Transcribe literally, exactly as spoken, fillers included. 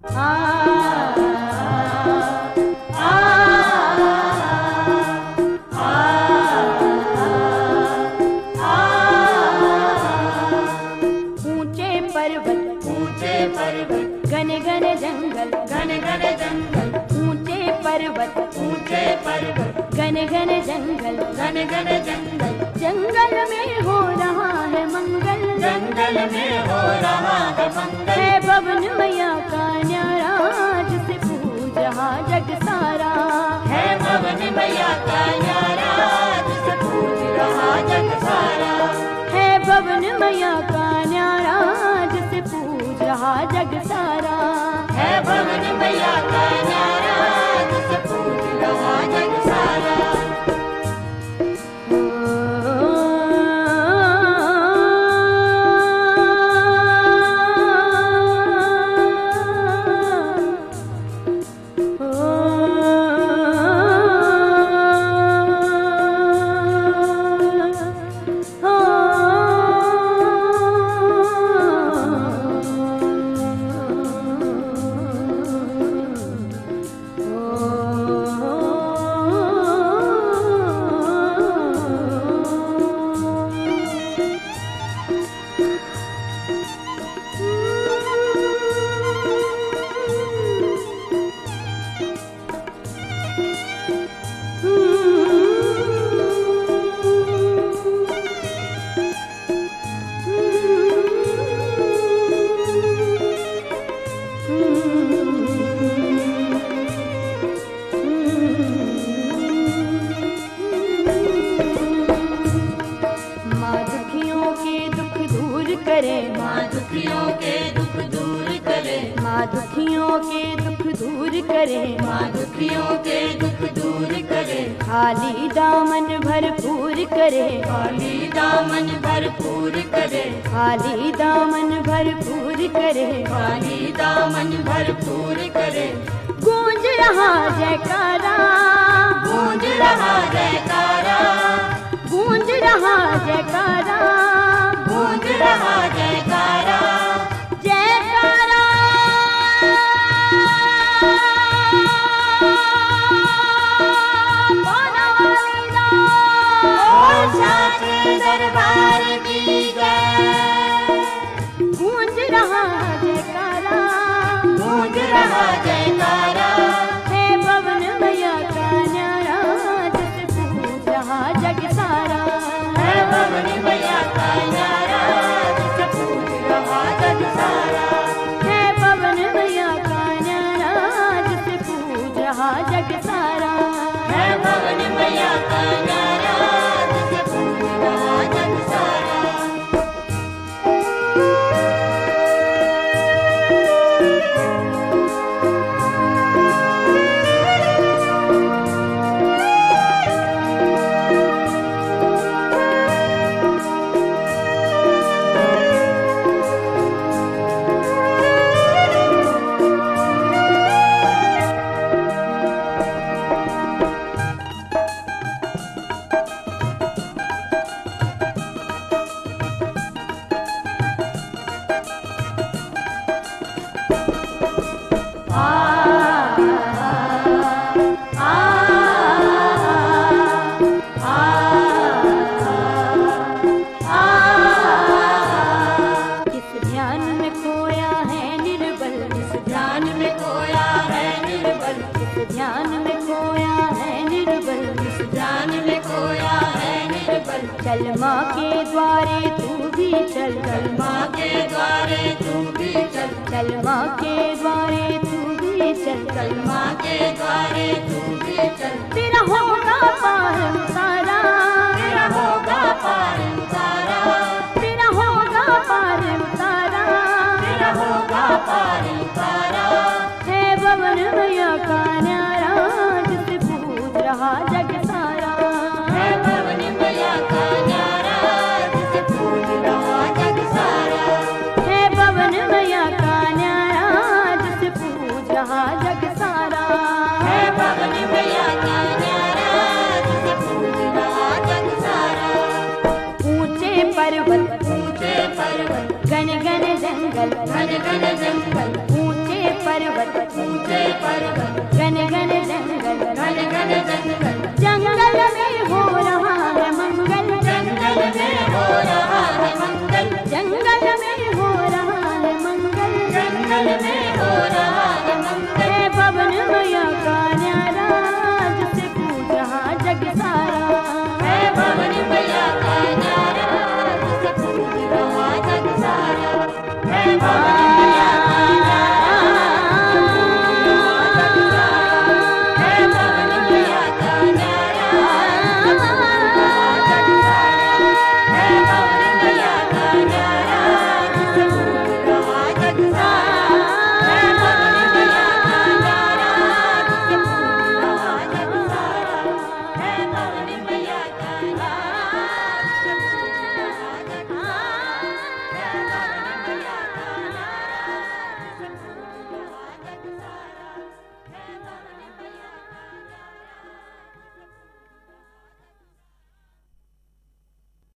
घने घने जंगल, घने घने जंगल, ऊंचे पर्वत, ऊंचे पर्वत, घने घने जंगल, घने घने जंगल, जंगल में हो रहा है मंगल, जंगल में हो रहा है मंगल, है भवन मैया का न्यारा जिसे पूज रहा जग सारा, है भवन मैया का न्यारा जिसे पूज रहा जग सारा, है भवन मैया का न्यारा जिसे पूज रहा जग सारा, है भवन मैया का न्यारा जिसे पूज रहा जग सारा। माँ दुखियों के दुख दूर करे, माँ दुखियों के दुख दूर करे, माँ दुखियों के दुख दूर करे, खाली दामन भरपूर करे, खाली दामन भरपूर करे, खाली दामन भरपूर करे, खाली दामन भरपूर करे, गूंज रहा जयकारा, गूंज रहा जयकारा, गूंज रहा जयकारा, गूंज रहा जयकारा, जयकारा, पाना वाली और साचे दरबार की जय, गूंज रहा जयकारा, गूंज रहा जयकारा, है भवन मैया का न्यारा जिसे पूज रहा जग सारा, है भवन मैया का न्यारा जिसे पूज रहा जग सारा, है भवन मैया का न्यारा जिसे पूज रहा जग सारा, है भवन मैया का न्यारा जिसे पूज रहा जग सारा। चल माँ के द्वारे तू भी चल, चल माँ के द्वारे तू भी चल, चल माँ के द्वारे तू भी चल, चल माँ के द्वारे तू भी चल, तेरा होगा पार उतारा, तेरा होगा पार उतारा, तेरा होगा पार उतारा, तेरा होगा पार उतारा, है भवन मैया का न्यारा जिसे पूज रहा जग सारा, है भवन मैया का न्यारा जिसे पूज रहा जग सारा, है भवन मैया का न्यारा जिसे पूज रहा जग सारा, है भवन मैया का न्यारा जिसे पूज रहा जग सारा। ऊंचे पर्वत घन घन